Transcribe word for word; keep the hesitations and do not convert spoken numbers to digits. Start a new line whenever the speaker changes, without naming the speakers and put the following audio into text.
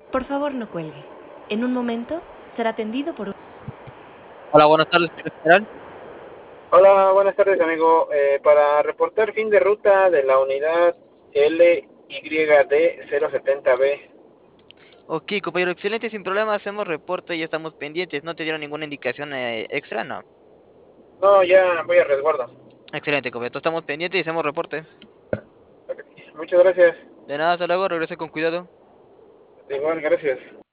Por favor, no cuelgue. En un momento será atendido por un...
Hola, buenas tardes, señor general.
Hola, buenas tardes, amigo. Eh, para reportar fin de ruta de la unidad L Y D cero setenta B.
Ok, compañero, excelente, sin problema, hacemos reporte y estamos pendientes. ¿No te dieron ninguna indicación eh, extra? No.
No, ya voy a resguardo.
Excelente, compañero, estamos pendientes y hacemos reporte.
Ok, muchas gracias.
De nada, hasta luego, regrese con cuidado.
Igual, gracias.